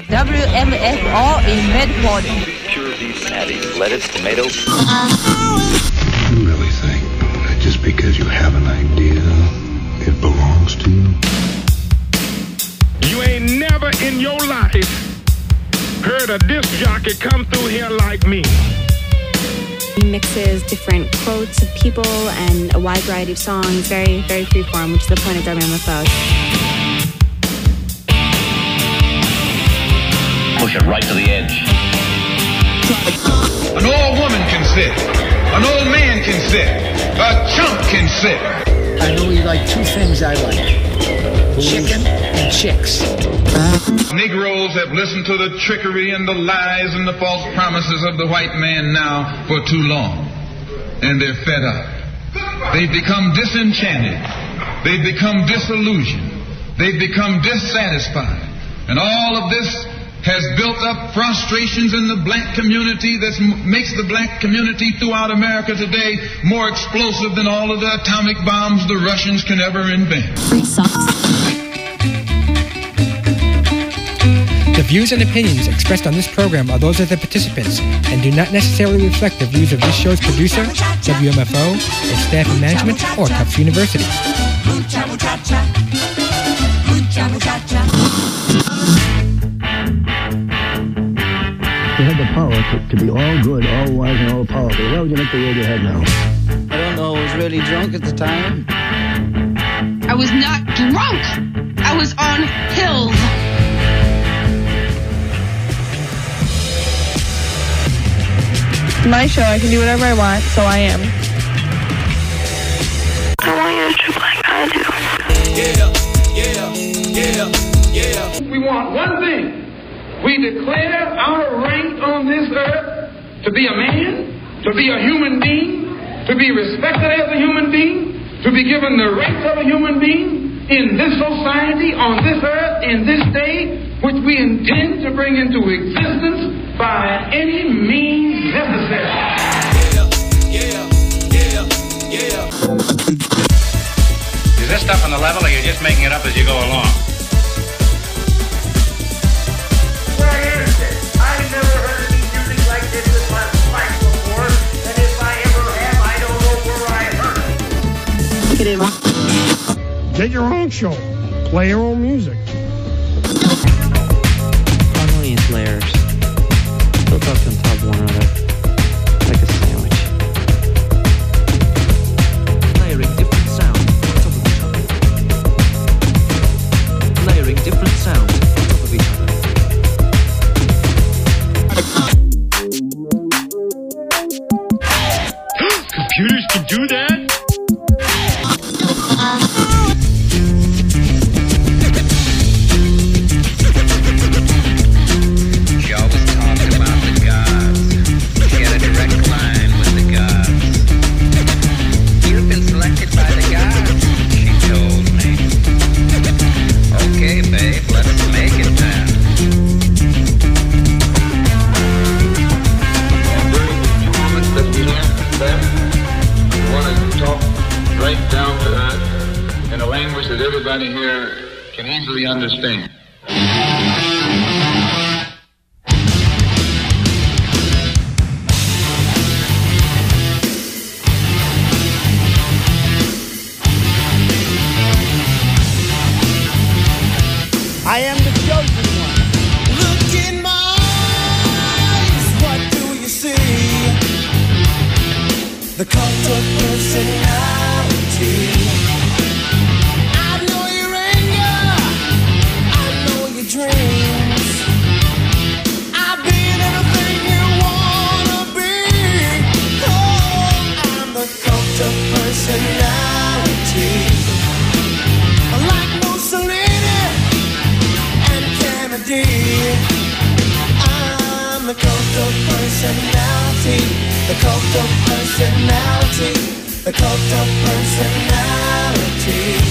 WMFR in Medford. Pure beef patty, lettuce, tomatoes. You really think that just because you have an idea, it belongs to you? You ain't never in your life heard a disc jockey come through here like me. He mixes different quotes of people and a wide variety of songs, very, very freeform, which is the point of WMFO. Push it right to the edge. An old woman can sit. An old man can sit. A chump can sit. I know you like two things I like. Chicken and chicks. Negroes have listened to the trickery and the lies and the false promises of the white man now for too long. And they're fed up. They've become disenchanted. They've become disillusioned. They've become dissatisfied. And all of this has built up frustrations in the black community that makes the black community throughout America today more explosive than all of the atomic bombs the Russians can ever invent. The views and opinions expressed on this program are those of the participants and do not necessarily reflect the views of this show's producer, WMFO, its staff and management, or Tufts University. You had the power to be all good, all wise, and all powerful. Why would you make the road you had now? I don't know. I was really drunk at the time. I was not drunk. I was on pills. My show, I can do whatever I want, so I am. I want you to trip like I do. Yeah. We want one thing. We declare our right on this earth to be a man, to be a human being, to be respected as a human being, to be given the rights of a human being in this society, on this earth, in this day, which we intend to bring into existence by any means necessary. Is this stuff on the level or you're just making it up as you go along? I've never heard any music like this in my life before, and if I ever have, I don't know where I heard it. Get your own show. Play your own music. Harmonious layers. Built up on top of one another. Like a sandwich. Layering different sounds on top of each other. Layering different sounds on top of each other. Computers can do that? She always talked about the gods. She had a direct line with the gods. You've been selected by the gods, she told me. Okay, babe, let's make it then. That we learn from them. We want to talk right down to earth in a language that everybody here can easily understand. I am the chosen one. Look in my eyes, what do you see? The cult of personality. I know your anger, I know your dreams. I've been everything you wanna be. Oh, I'm the cult of personality. Like Mussolini and Kennedy, I'm the cult of personality. The cult of personality. The cult of personality.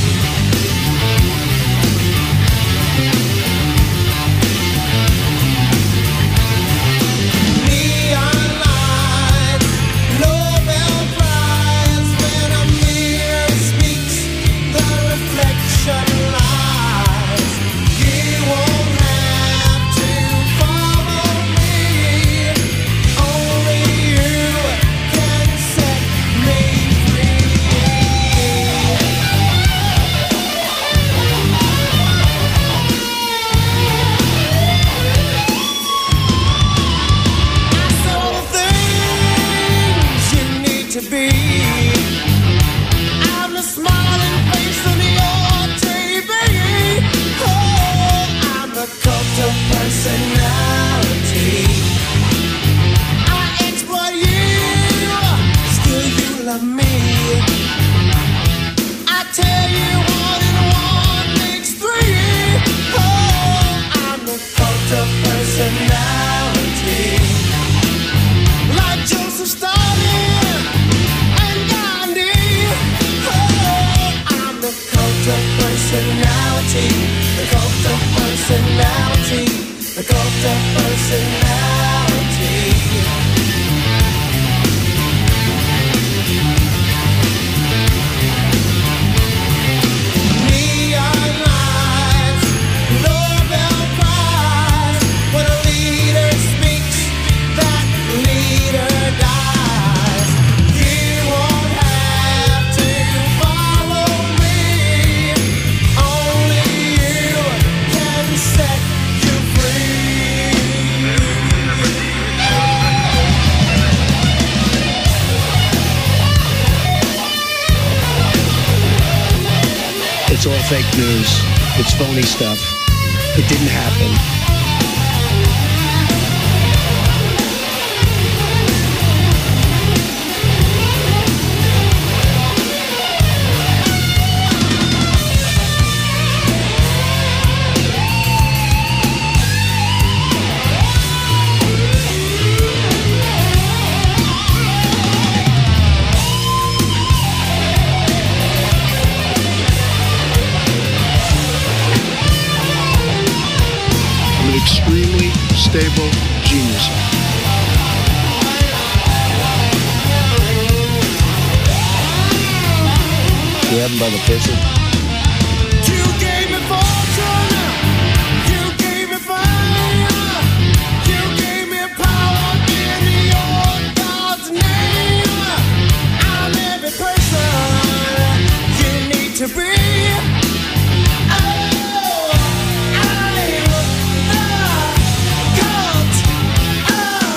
Neon lights, Nobel Prize. When a mirror speaks, the reflection lies. You won't have to personality. I exploit you, still you love me. I tell you 1 and 1 makes 3. Oh, I'm the cult of personality. Like Joseph Stalin and Gandhi. Oh, I'm the cult of personality. The cult of personality. The cult of personality. Neon lights, Nobel Prize. When a leader speaks, that leader dies. You won't have to follow me. Only you can set you free. It's all fake news. It's phony stuff. It didn't happen. I'm an extremely stable genius. You have him by the pussy. You gave me fortune. You gave me fire. You gave me power in your God's name. I'm every person you need to be. Oh, I'm the cult of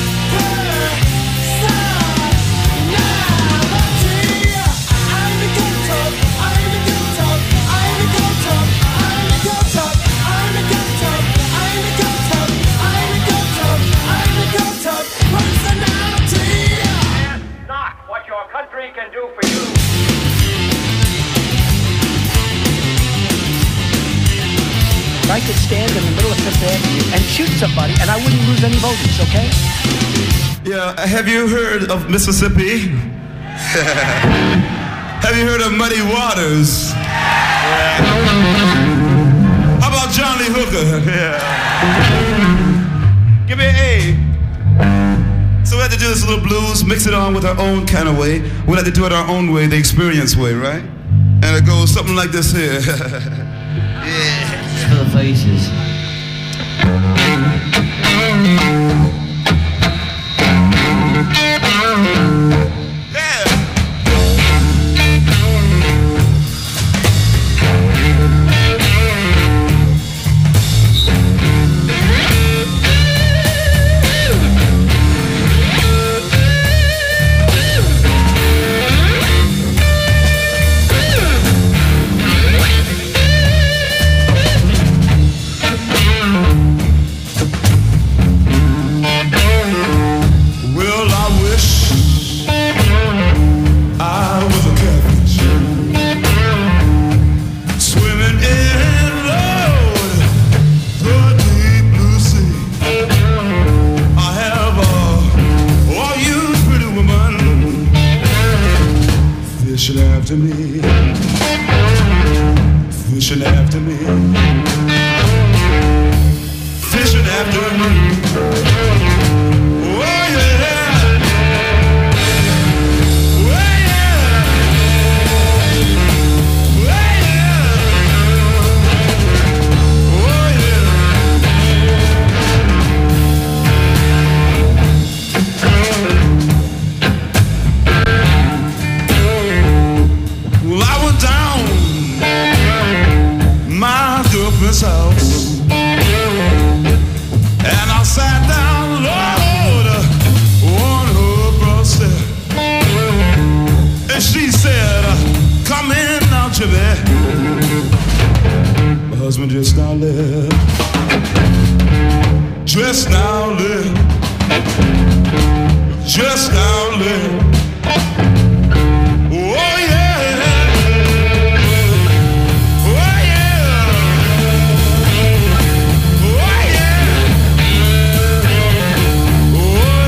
personality. I'm the cult of, I'm the cult of, I'm the cult of, I'm the cult of, I'm the cult of, I'm the cult of, I'm the cult of, I'm the cult of personality. Ask not what your country can do for you. I could stand in the middle of Fifth Avenue and shoot somebody and I wouldn't lose any voters, okay? Yeah, have you heard of Mississippi? Have you heard of Muddy Waters? Yeah. How about Johnny Hooker? Yeah. Give me an A. So we had to do this little blues, mix it on with our own kind of way. We had to do it our own way, the experience way, right? And it goes something like this here. Yeah. For the faces. Well, I wish I was a catfish swimming in, Lord, the deep blue sea. I have all you pretty women fishing after me, fishing after me, fishing after me. Oh yeah. Well, I was down my Just now live. Just now live. Oh yeah. Oh yeah. Oh yeah. Oh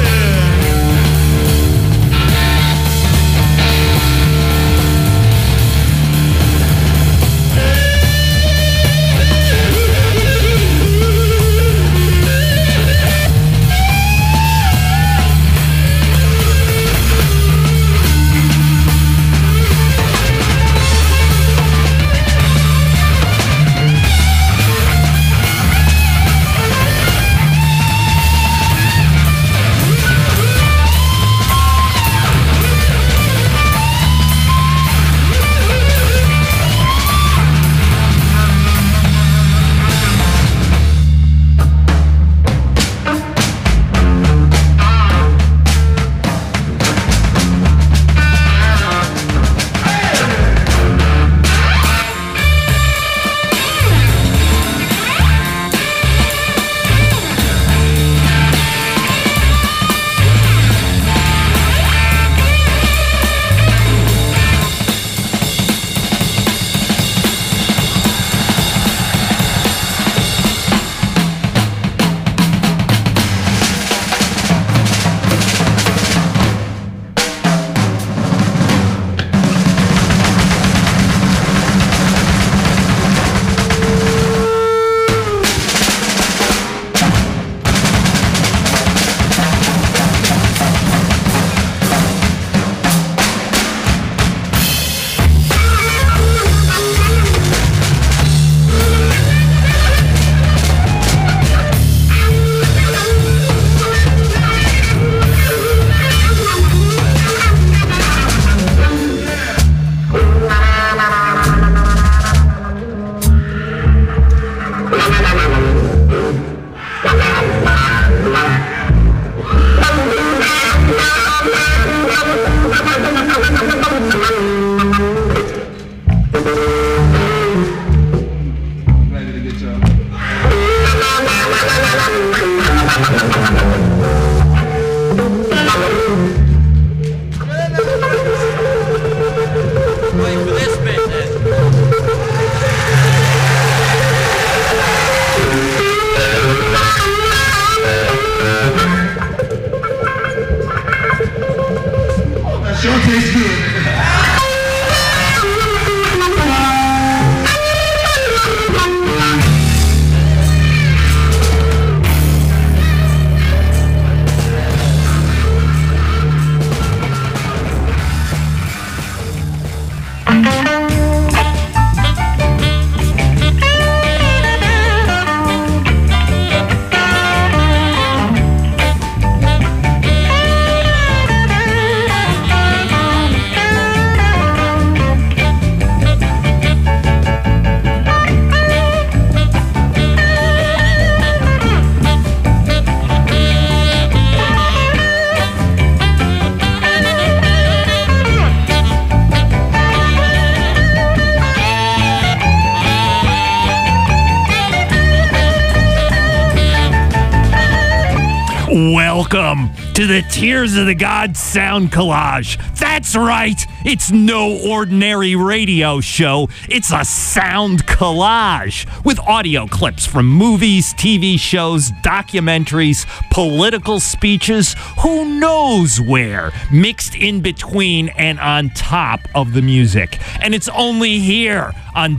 Welcome to the Tears of the Gods Sound Collage. That's right, it's no ordinary radio show. It's a sound collage with audio clips from movies, TV shows, documentaries, political speeches, who knows where, mixed in between and on top of the music. And it's only here on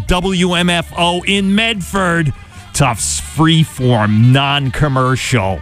WMFO in Medford, Tufts freeform, non-commercial,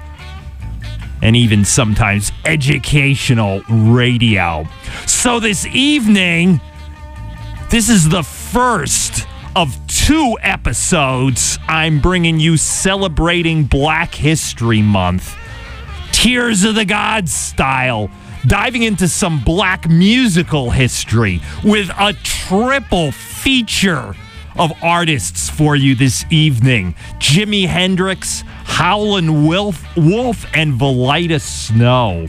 and even sometimes educational radio. So this evening, this is the first of 2 episodes I'm bringing you celebrating Black History Month. Tears of the Gods style, diving into some black musical history with a triple feature of artists for you this evening. Jimi Hendrix, Howlin' Wolf, and Valida Snow.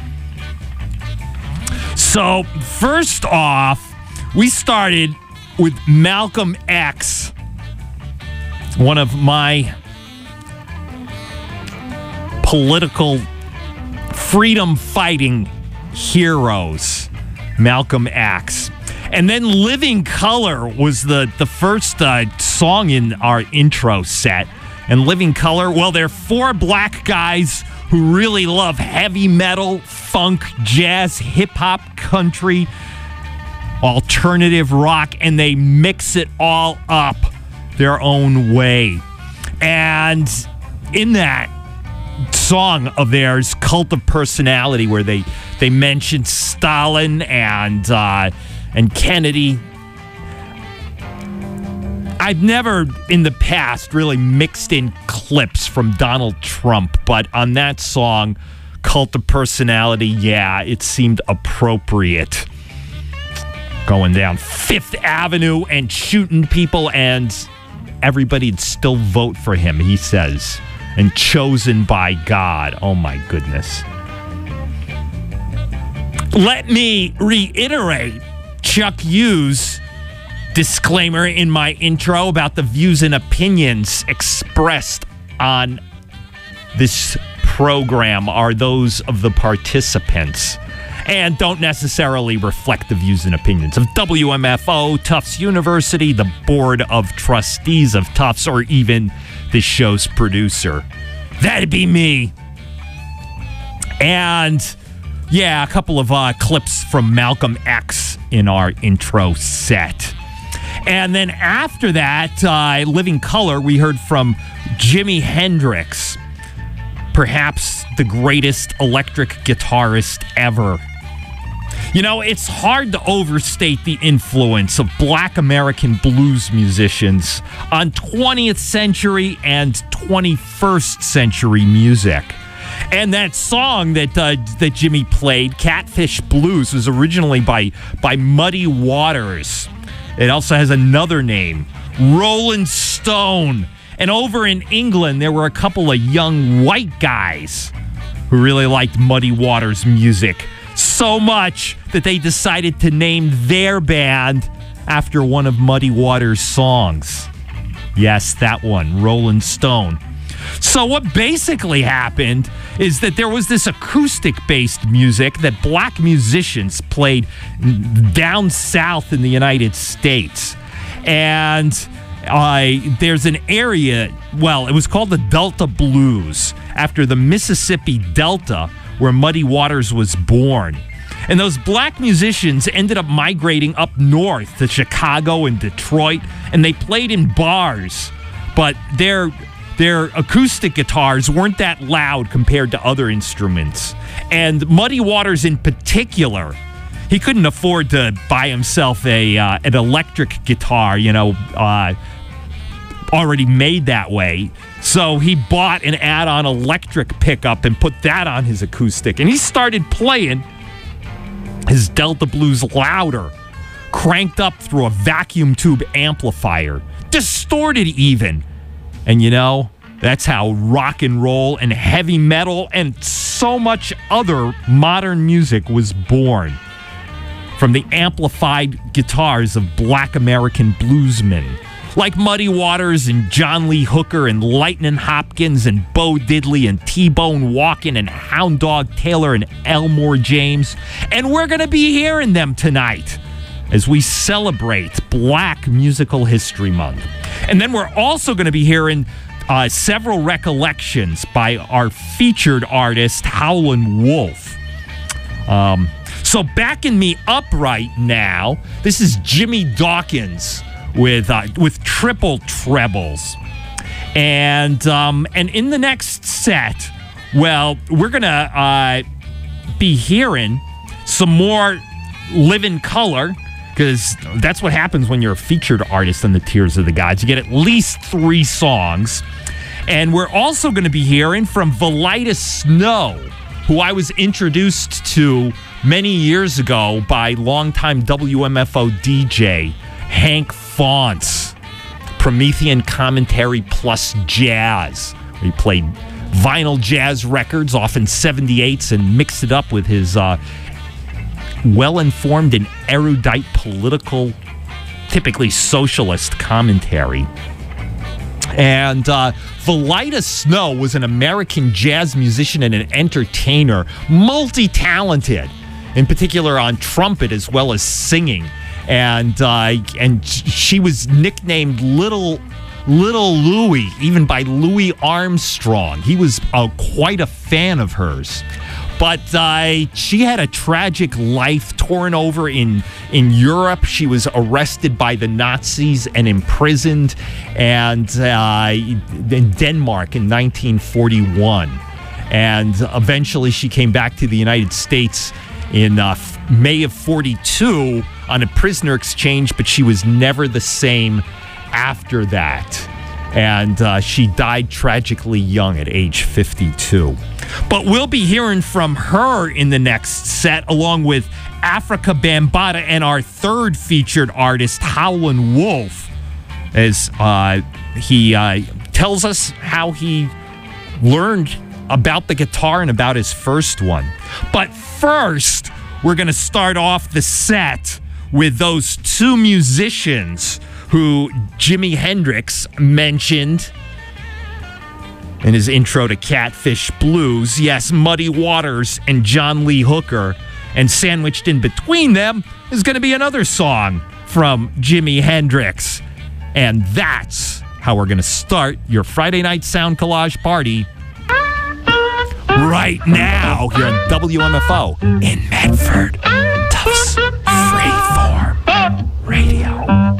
So, first off, we started with Malcolm X, one of my political freedom-fighting heroes, Malcolm X. And then Living Color was the first song in our intro set. And Living Color, well, they're four black guys who really love heavy metal, funk, jazz, hip-hop, country, alternative rock, and they mix it all up their own way. And in that song of theirs, Cult of Personality, where they mentioned Stalin and Kennedy, I've never in the past really mixed in clips from Donald Trump, but on that song, Cult of Personality, yeah, it seemed appropriate. Going down Fifth Avenue and shooting people, and everybody'd still vote for him, he says. And chosen by God. Oh, my goodness. Let me reiterate Chuck Hughes' disclaimer in my intro about the views and opinions expressed on this program are those of the participants and don't necessarily reflect the views and opinions of WMFO, Tufts University, the Board of Trustees of Tufts, or even the show's producer. That'd be me. And yeah, a couple of clips from Malcolm X in our intro set. And then after that, Living Color, we heard from Jimi Hendrix, perhaps the greatest electric guitarist ever. You know, it's hard to overstate the influence of black American blues musicians on 20th century and 21st century music. And that song that Jimmy played, Catfish Blues, was originally by Muddy Waters. It also has another name, Rolling Stone. And over in England, there were a couple of young white guys who really liked Muddy Waters' music so much that they decided to name their band after one of Muddy Waters' songs. Yes, that one, Rolling Stone. So what basically happened is that there was this acoustic-based music that black musicians played down south in the United States. And there's an area, well, it was called the Delta Blues, after the Mississippi Delta, where Muddy Waters was born. And those black musicians ended up migrating up north to Chicago and Detroit, and they played in bars. But their acoustic guitars weren't that loud compared to other instruments. And Muddy Waters in particular, he couldn't afford to buy himself an electric guitar, already made that way. So he bought an add-on electric pickup and put that on his acoustic. And he started playing his Delta Blues louder, cranked up through a vacuum tube amplifier, distorted even. And that's how rock and roll and heavy metal and so much other modern music was born. From the amplified guitars of black American bluesmen like Muddy Waters and John Lee Hooker and Lightnin' Hopkins and Bo Diddley and T-Bone Walken and Hound Dog Taylor and Elmore James. And we're going to be hearing them tonight as we celebrate Black Musical History Month. And then we're also going to be hearing several recollections by our featured artist, Howlin' Wolf. So backing me up right now, this is Jimmy Dawkins with triple trebles. And in the next set, well, we're going to be hearing some more Living Color, because that's what happens when you're a featured artist on the Tears of the Gods. You get at least 3 songs. And we're also going to be hearing from Valida Snow, who I was introduced to many years ago by longtime WMFO DJ Hank Fonts, Promethean Commentary Plus Jazz. He played vinyl jazz records, often 78s, and mixed it up with his well-informed and erudite political, typically socialist commentary. And Valida Snow was an American jazz musician and an entertainer, multi-talented, in particular on trumpet as well as singing. And she was nicknamed Little Louie, even by Louis Armstrong. He was quite a fan of hers. But she had a tragic life, torn over in Europe. She was arrested by the Nazis and imprisoned, and in Denmark in 1941. And eventually she came back to the United States in May of 42 on a prisoner exchange, but she was never the same after that. And she died tragically young at age 52. But we'll be hearing from her in the next set, along with Africa Bambaataa and our third featured artist, Howlin' Wolf, as he tells us how he learned about the guitar and about his first one. But first, we're going to start off the set with those two musicians who Jimi Hendrix mentioned in his intro to Catfish Blues. Yes, Muddy Waters and John Lee Hooker. And sandwiched in between them is going to be another song from Jimi Hendrix. And that's how we're going to start your Friday night sound collage party right now here on WMFO in Medford. Tuff's Freeform Radio.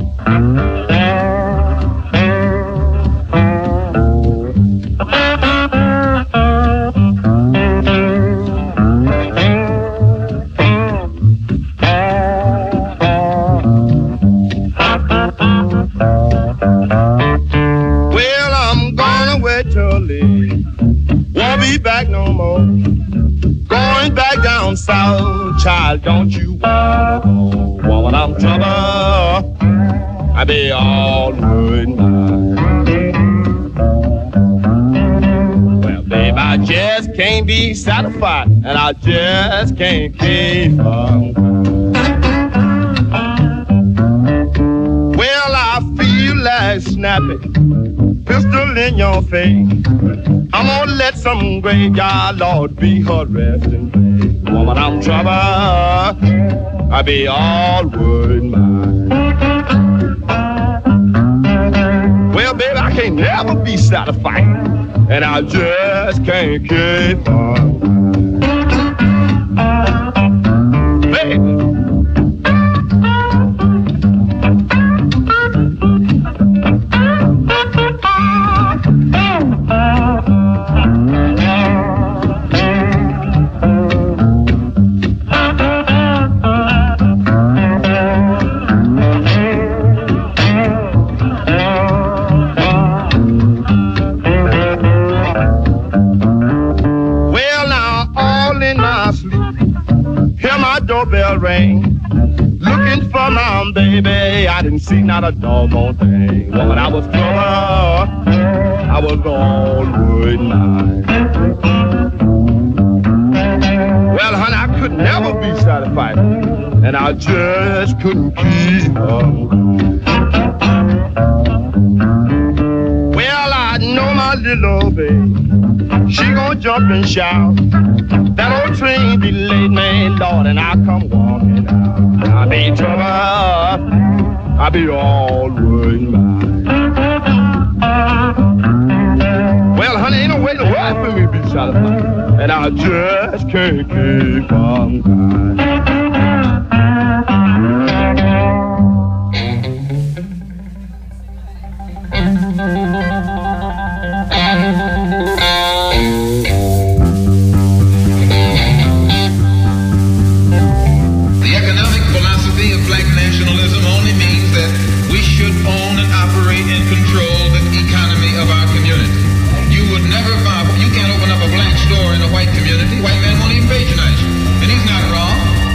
Well, I'm gonna wait till late. Won't be back no more. Going back down south, child, don't you want to go? Woman, I'm trouble. I be all good now. Well, babe, I just can't be satisfied, and I just can't keep on. Well, I feel like snapping, pistol in your face. I'm gonna let some graveyard lord be her resting place. Woman, I'm trouble. I be all wood mine. Well, baby, I can't never be satisfied, and I just can't keep on. Baby. Doorbell ring, looking for my baby. I didn't see not a doggone thing. Woman, I was trouble. I was all wood mine. Well, honey, I could never be satisfied, and I just couldn't keep on. Well, I know my little baby, she gon' jump and shout. That old train be late, man, Lord, and I come walking out. I be trouble, I be all wood mine. Well, honey, ain't no way to work for me to be satisfied, and I just can't keep on crying. White man won't even patronize you. And he's not wrong.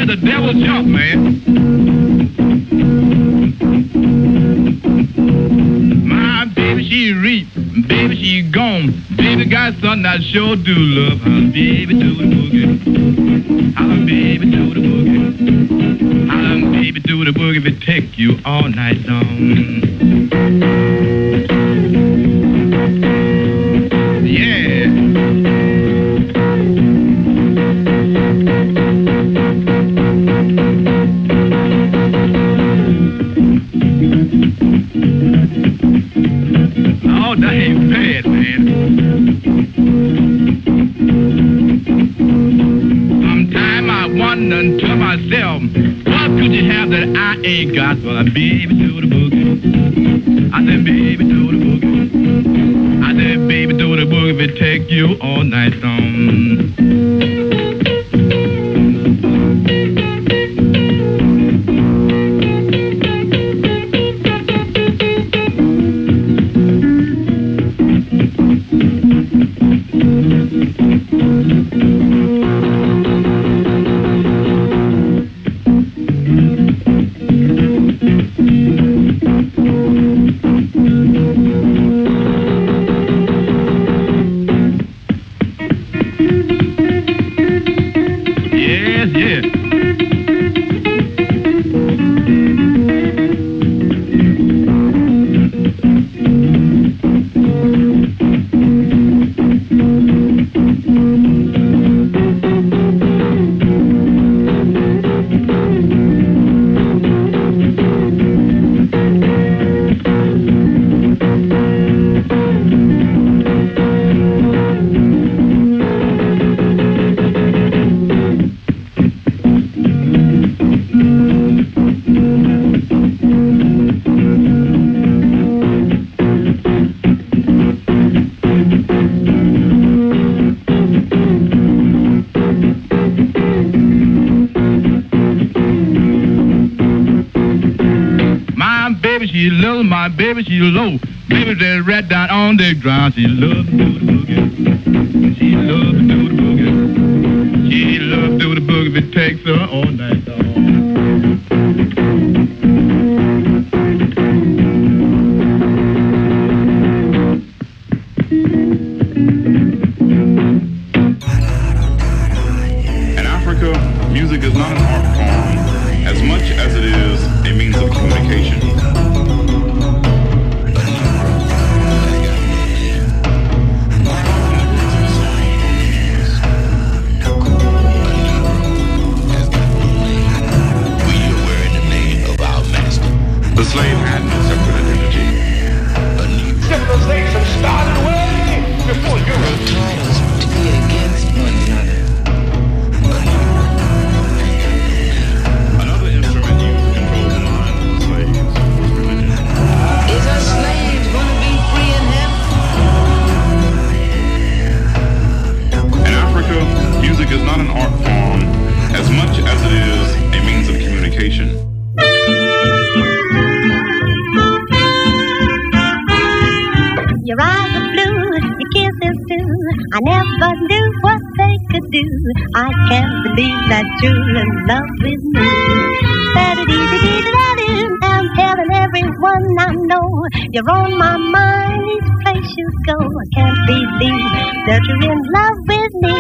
hear the devil jump, man. My baby, she reap. Baby, she gone. Baby got something I sure do love. Holla, baby, do the boogie. Holla, baby, do the boogie. Holla, baby, do the boogie. If it take you all night long. Yeah. Oh, that ain't bad, man. Sometimes I wonder to myself, what could you have that I ain't got? Well, baby, do the boogie. I said, baby, do the boogie. I said, baby, do the boogie if it take you all night long. My baby, she low. Baby, they right down on the ground. She love to do the boogie. She love to do the boogie. She love to do the boogie if it takes her all night long. In Africa, music is not an art form as much as it is a means of communication. The slave had no separate identity. Civilization started way before Europe. Titles to be against one another. Another instrument used to control the minds of the slaves was religion. Is a slave gonna be free in heaven? In Africa, music is not an art form as much as it is a means of communication. Your eyes are blue, your kisses too. I never knew what they could do. I can't believe that you're in love with me. I'm telling everyone I know you're on my mind each place you go. I can't believe that you're in love with me.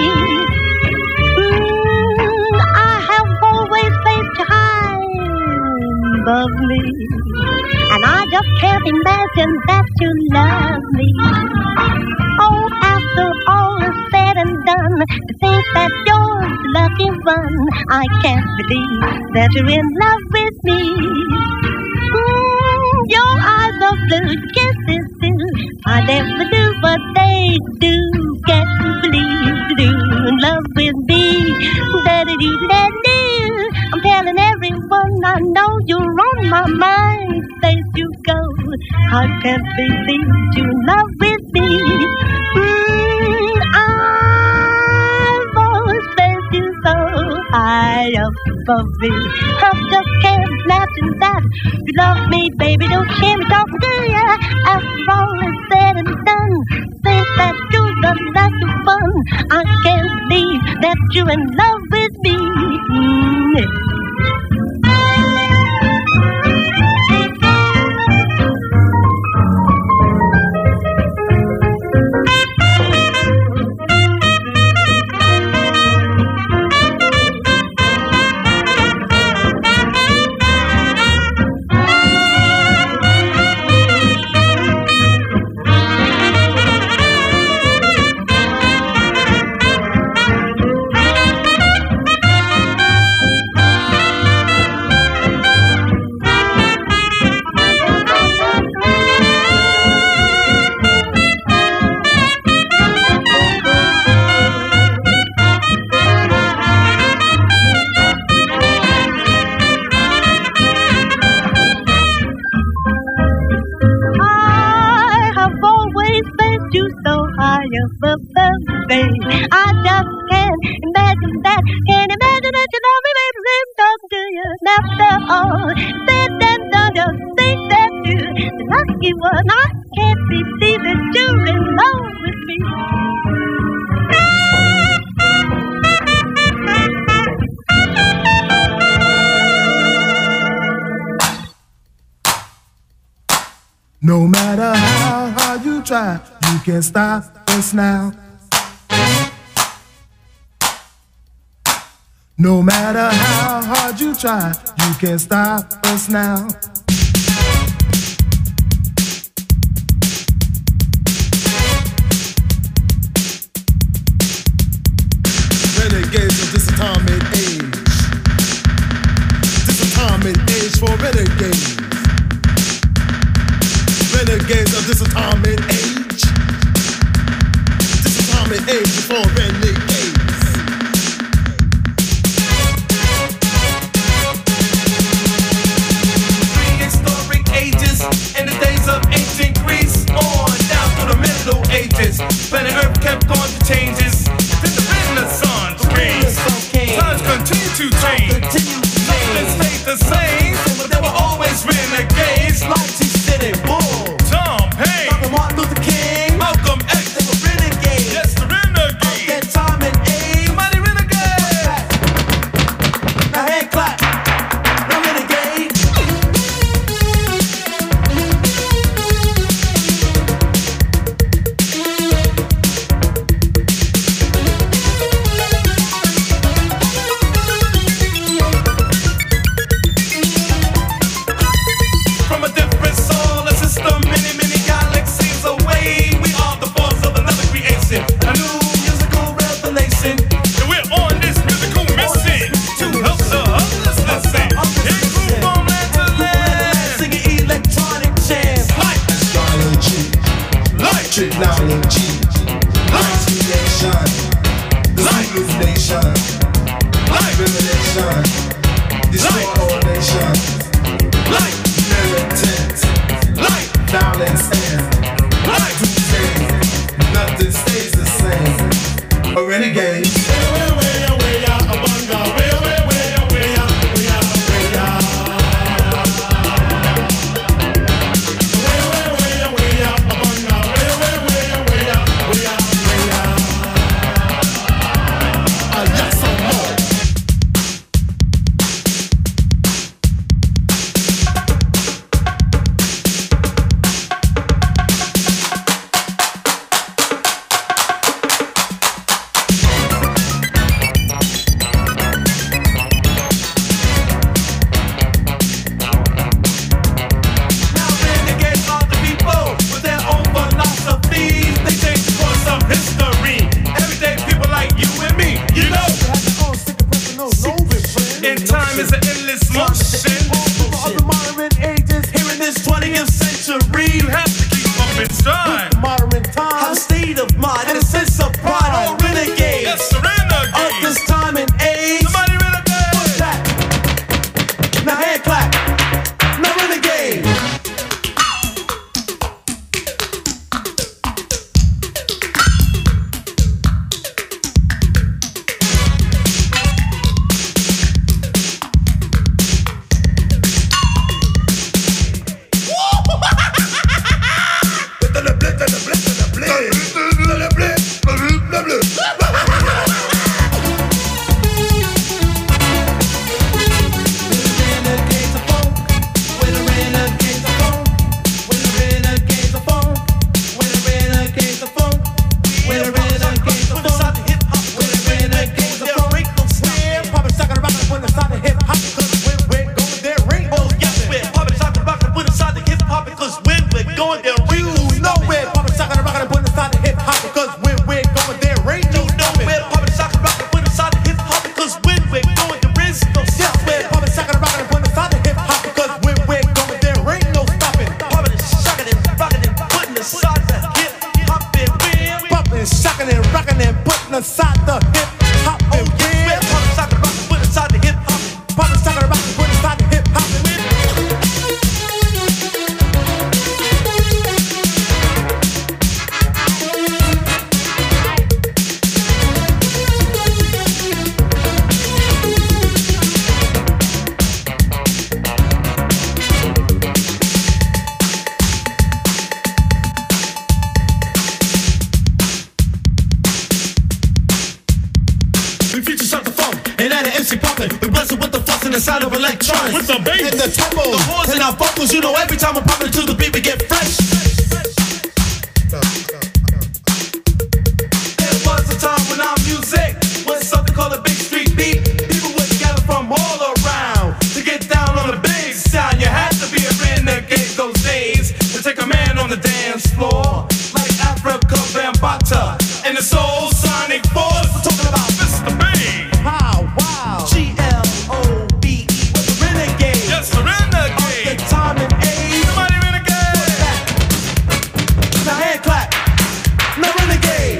I have always placed you high above me, and I just can't imagine that you love me. Oh, after all is said and done, to think that you're the lucky one, I can't believe that you're in love with me. Your eyes are blue, kisses too. I never knew what they do. Can't believe you do in love with me. Da-da-dee-da-dee. I'm telling everyone I know you're on my mind. Place you go, I can't believe you in love with me. I've always placed you so high up above me. I just can't imagine that. You love me, baby, don't hear me talking to you. After all is said and done, think that you love lots of fun. I can't believe that you're in love with me. I just can't imagine that. Can't imagine that you love me, baby. I'm talking to you. After all said and done, just think that you're the lucky one. I can't believe that you're in love with me. No matter how hard you try, you can't stop us now. No matter how hard you try, you can't stop us now. Renegades of this atomic age. This atomic age for renegades. Renegades of this atomic age. This atomic age for renegades. In the days of ancient Greece, on down through the Middle Ages, planet Earth kept going through changes. Then the Renaissance came. Times continue to change. Nothing stayed the same, but there were always renegades. Like T. City Bull, Tom Paine, Dr. Martin Luther King, Malcolm X. They were renegades. Yes, the renegades. That time and age. Somebody renegade. Now hand clap. Now renegade. Technology, light creation, light nation, light revelation, destroy all nations, light militant, light violence and light crusade. Nothing stays the same. A renegade. blessed with the fuss and the sound of electronics. With the bass. And the tempo, the horns and our vocals. You know, every time I'm popping to the beat, we get fresh. There was a time when our music was something called a big street beat. People would gather from all around to get down on the big sound. You had to be a renegade those days to take a man on the dance floor, like Africa Bambaataa and the Soul Sonic Force. We're talking about Mr. Big. Wow, wow. G-L-O-B-E. With the renegade. Yes, the renegade. Of the time and age. Somebody renegade. Now hand clap. No renegade.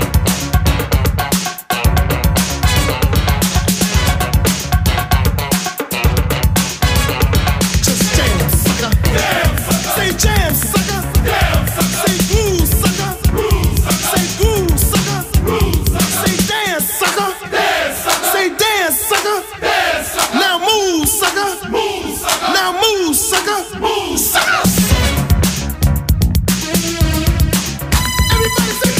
Just jam, sucker. Damn, sucker. Say jam, sucker. Damn, sucker. Say groove, sucker. Groove, sucker. Say groove, sucker. Groove, sucker. Say dance, sucker. Dance, sucker. Say dance, sucker. Dance, sucker. Now move, sucker. Move, sucker. Now move, sucker. Move, sucker. Everybody say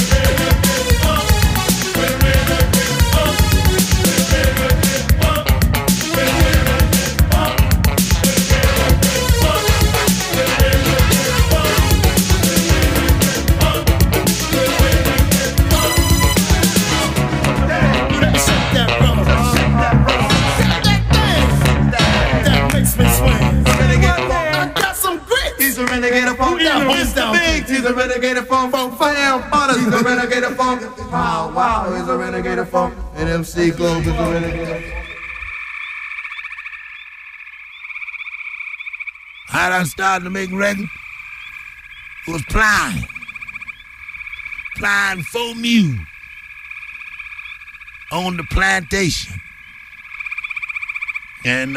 he's a renegade funk. He's the big. He's a renegade funk. Fam, Butters. He's a renegade funk. Wow, wow. He's a renegade funk. And MC Globe is a renegade. How I started to make records was plying for mule on the plantation. And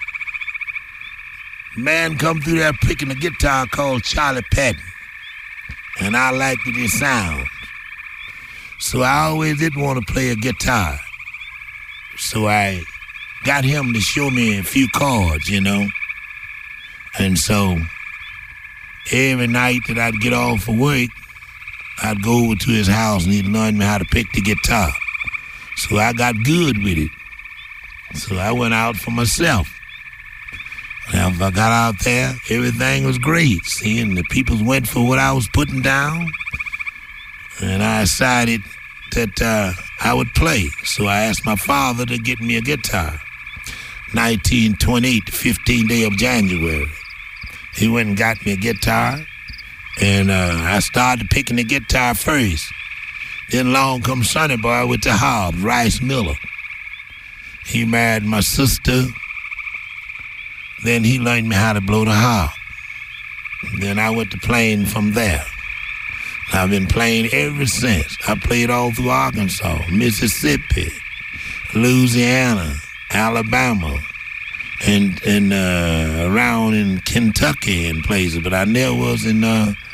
man come through there picking a guitar called Charlie Patton. And I liked his sound. So I always did want to play a guitar. So I got him to show me a few chords, you know. And so every night that I'd get off for work, I'd go over to his house and he'd learn me how to pick the guitar. So I got good with it. So I went out for myself. Now, if I got out there, everything was great. See, and the people went for what I was putting down. And I decided that I would play. So I asked my father to get me a guitar. 1928, the 15th day of January. He went and got me a guitar. And I started picking the guitar first. Then along come Sonny Boy with the Hobbs, Rice Miller. He married my sister. Then he learned me how to blow the harp. Then I went to playing from there. I've been playing ever since. I played all through Arkansas, Mississippi, Louisiana, Alabama, and around in Kentucky and places. But I never was in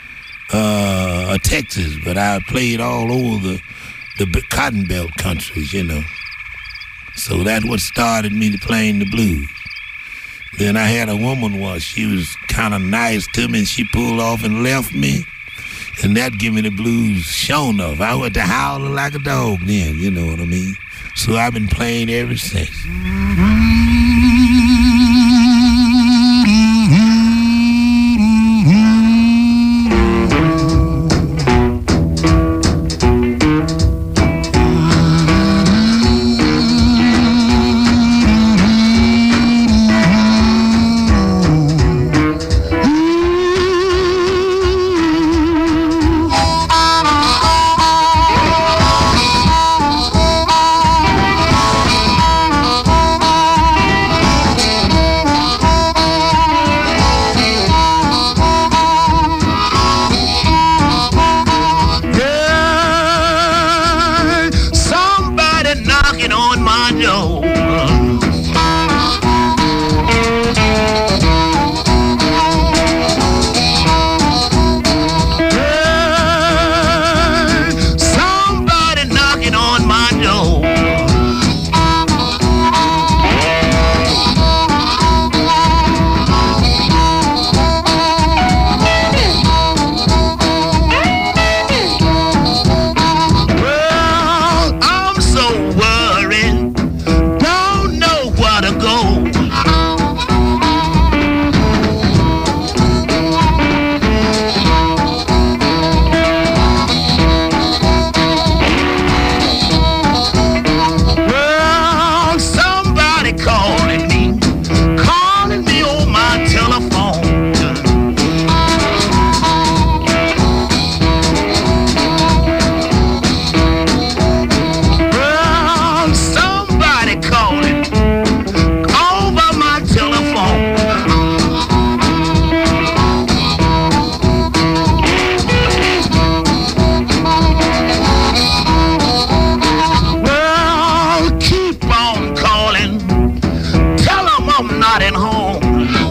Texas. But I played all over the Cotton Belt countries, you know. So that's what started me to playing the blues. Then I had a woman once. She was kind of nice to me, and she pulled off and left me. And that gave me the blues sure enough. I went to howling like a dog then, you know what I mean? So I've been playing ever since. go. Well, somebody calling me on my telephone. Well, somebody calling over my telephone. Well, keep on calling. Tell 'em I'm not at home.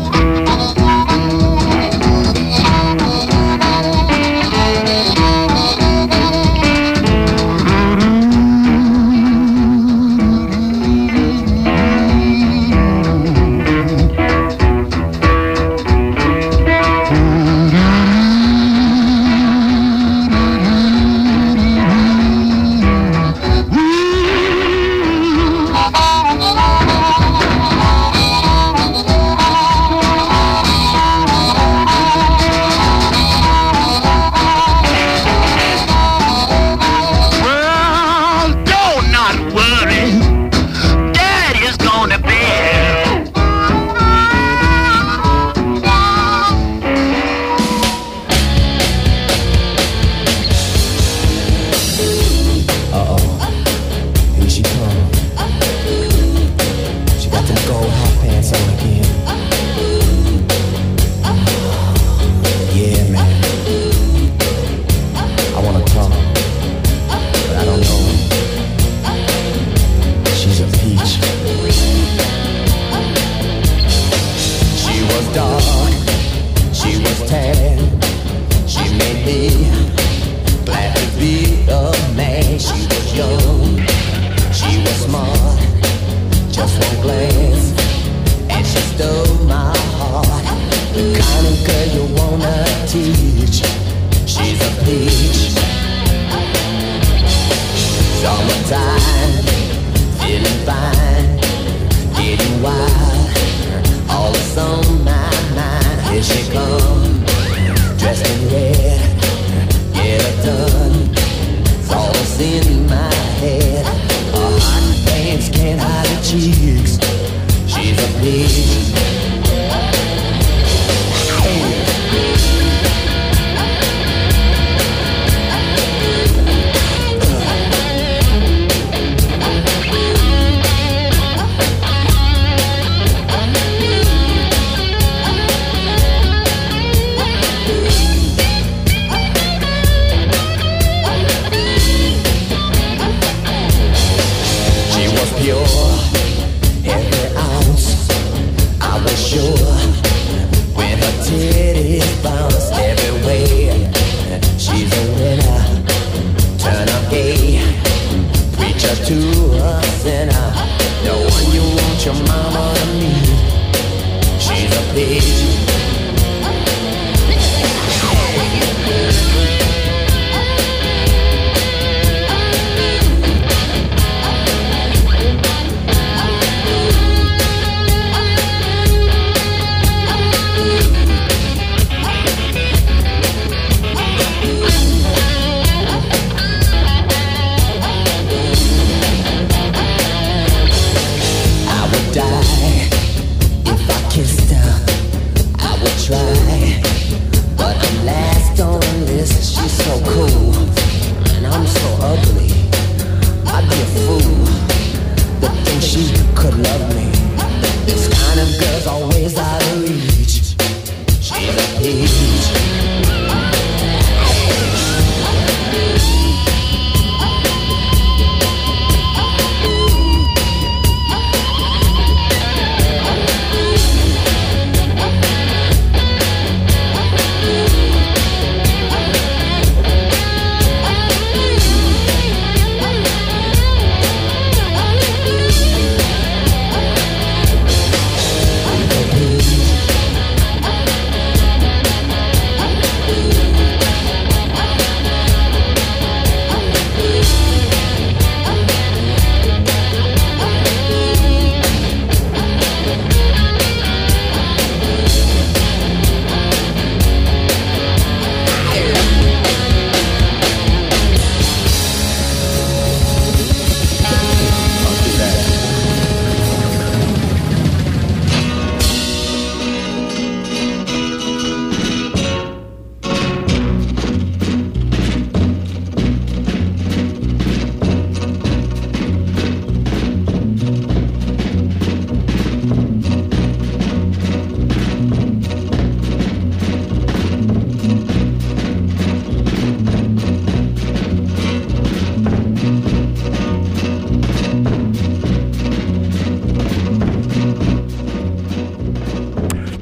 Well, don't not worry. Daddy's gonna be. Here she come. She got them gold hot pants on again. Yeah, man. I wanna talk, but I don't know. She's a peach. She was dark. She was tan. She made me glad to be a man. She was young. She was smart, just one glance, and she stole my heart. The kind of girl you wanna teach. She's a peach. Summertime, feeling fine, getting wild. All that's on my mind. Here she come, dressed in red. Get her done. It's all that's in my head. Her hot pants can't hide her cheeks. She's a peach. She was pure, every ounce. I was sure when her titties bounce everywhere. She's a winner, turn up gay, preacher to a sinner. The one you want your mama to meet. She's a peach. I would die if I kissed her. I would try, but I'm last on the list. She's so cool, and I'm so ugly. I'd be a fool to think she could love me. This kind of girl's always out of reach. She's a peach. Peach.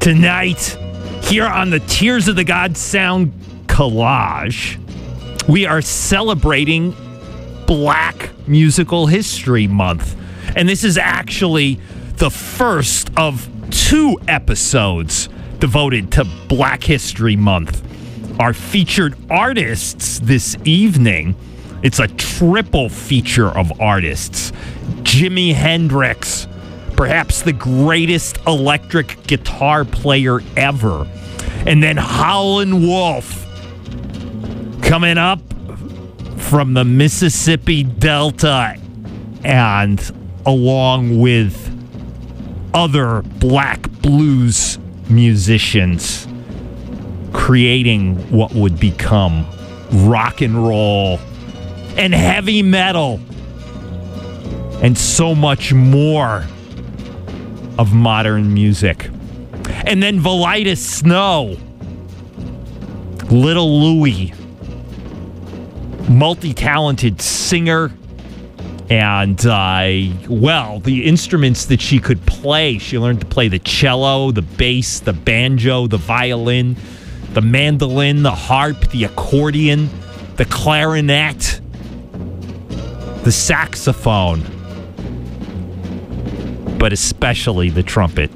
Tonight, here on the Tears of the God Sound Collage, we are celebrating Black Musical History Month. And this is actually the first of 2 episodes devoted to Black History Month. Our featured artists this evening, it's a triple feature of artists. Jimi Hendrix, perhaps the greatest electric guitar player ever. And then Howlin' Wolf, coming up from the Mississippi Delta, and along with other black blues musicians, creating what would become rock and roll and heavy metal and so much more of modern music. And then Velitis Snow, Little Louie, multi-talented singer, and, the instruments that she could play. She learned to play the cello, the bass, the banjo, the violin, the mandolin, the harp, the accordion, the clarinet, the saxophone, but especially the trumpet.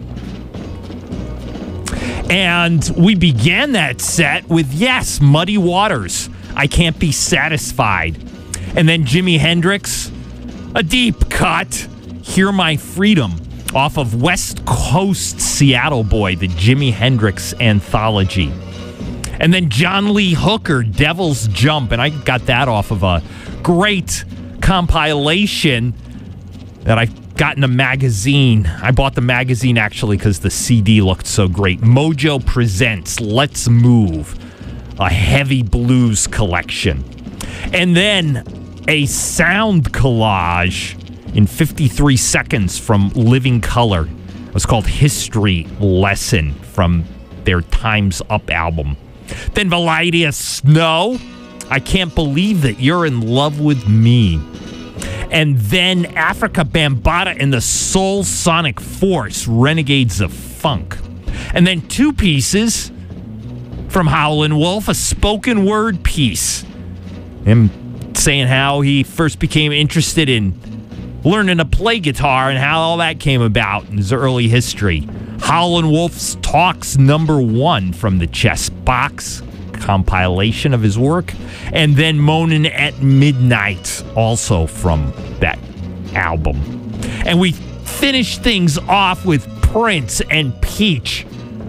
And we began that set with, yes, Muddy Waters, I Can't Be Satisfied. And then Jimi Hendrix, a deep cut, Hear My Freedom, off of West Coast Seattle Boy, the Jimi Hendrix anthology. And then John Lee Hooker, Devil's Jump, and I got that off of a great compilation that I got in a magazine. I bought the magazine actually because the CD looked so great. Mojo presents Let's Move, a heavy blues collection. And then a sound collage in 53 seconds from Living Color. It was called History Lesson from their Time's Up album. Then Velitis Snow, I Can't Believe That You're in Love With Me. And then Africa Bambaataa and the Soul Sonic Force, Renegades of Funk. And then 2 pieces from Howlin' Wolf, a spoken word piece. Him saying how he first became interested in learning to play guitar and how all that came about in his early history. Howlin' Wolf's Talks #1 from the Chess Box compilation of his work. And then Moanin' at Midnight, also from that album. And we finished things off with Prince and Peach,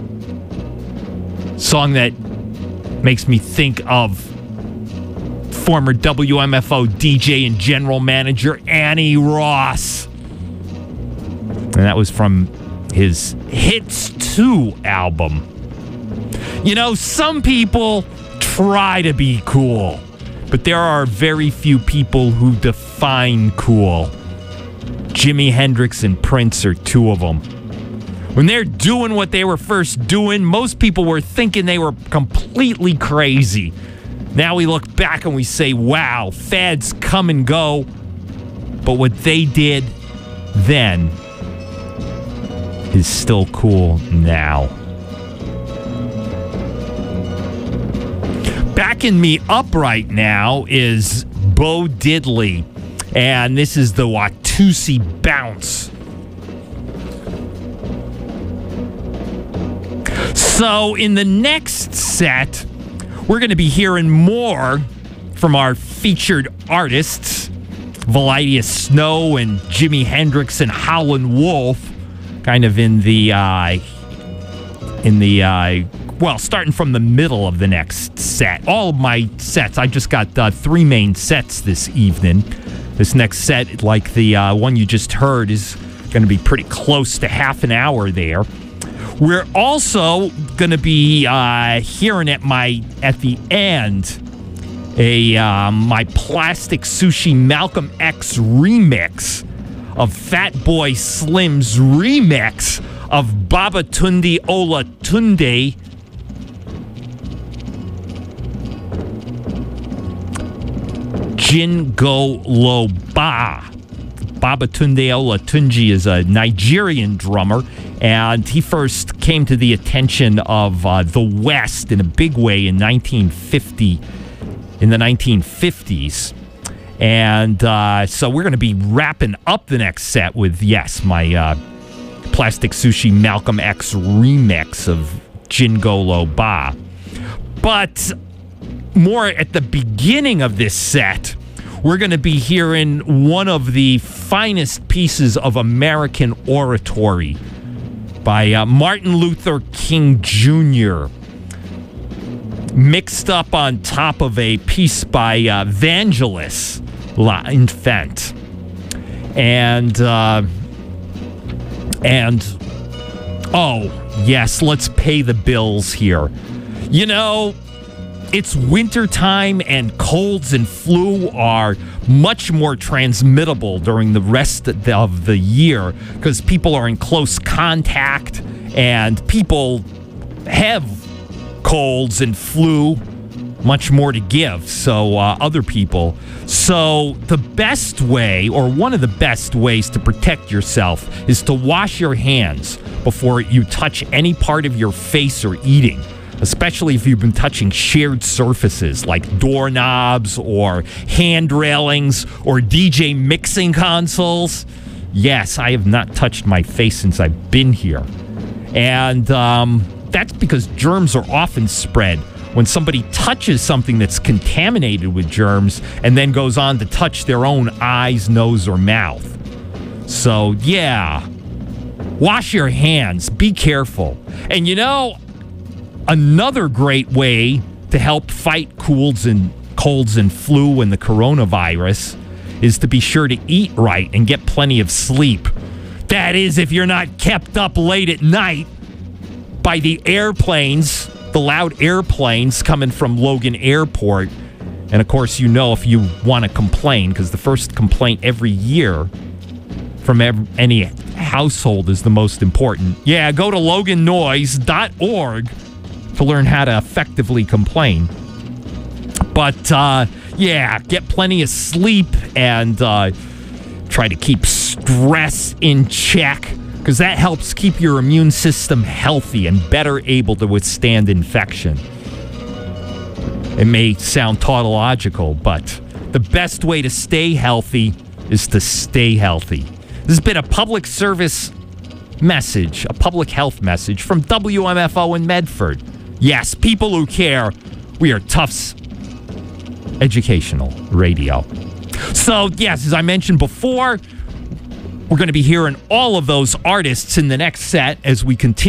song that makes me think of former WMFO DJ and general manager Annie Ross. And that was from his Hits 2 album. You know, some people try to be cool, but there are very few people who define cool. Jimi Hendrix and Prince are 2 of them. When they're doing what they were first doing, most people were thinking they were completely crazy. Now we look back and we say, wow, fads come and go. But what they did then is still cool now. Backing me up right now is Bo Diddley, and this is the Watusi Bounce. So in the next set, we're going to be hearing more from our featured artists, Velitis Snow and Jimi Hendrix and Howlin' Wolf, kind of starting from the middle of the next set. All of my sets, I just got 3 main sets this evening. This next set, like the one you just heard, is going to be pretty close to half an hour there. We're also going to be hearing at the end my Plastic Sushi Malcolm X remix of Fat Boy Slim's remix of Babatunde Olatunde. Jingo Loba. Babatunde Olatunji is a Nigerian drummer, And he first came to the attention of the West in a big way in the 1950s. And so we're going to be wrapping up the next set with, yes, my Plastic Sushi Malcolm X remix of Jingolo Ba. But more at the beginning of this set, we're going to be hearing one of the finest pieces of American oratory by Martin Luther King Jr., mixed up on top of a piece by Vangelis L'Enfant. And oh, yes, let's pay the bills here. You know, it's wintertime and colds and flu are much more transmittable during the rest of the year because people are in close contact and people have colds and flu, much more to give, so other people. So the best way, or one of the best ways to protect yourself is to wash your hands before you touch any part of your face or eating, especially if you've been touching shared surfaces like doorknobs or hand railings or DJ mixing consoles. Yes, I have not touched my face since I've been here. And that's because germs are often spread when somebody touches something that's contaminated with germs and then goes on to touch their own eyes, nose, or mouth. So, yeah, wash your hands. Be careful. And, you know, another great way to help fight colds and flu and the coronavirus is to be sure to eat right and get plenty of sleep. That is, if you're not kept up late at night by the airplanes, the loud airplanes coming from Logan Airport. And, of course, you know if you want to complain, because the first complaint every year from any household is the most important. Yeah, go to logannoise.org to learn how to effectively complain. But, yeah, get plenty of sleep and try to keep stress in check, because that helps keep your immune system healthy and better able to withstand infection. It may sound tautological, but the best way to stay healthy is to stay healthy. This has been a public service message, a public health message from WMFO in Medford. Yes, people who care. We are Tufts Educational Radio. So, yes, as I mentioned before, we're going to be hearing all of those artists in the next set as we continue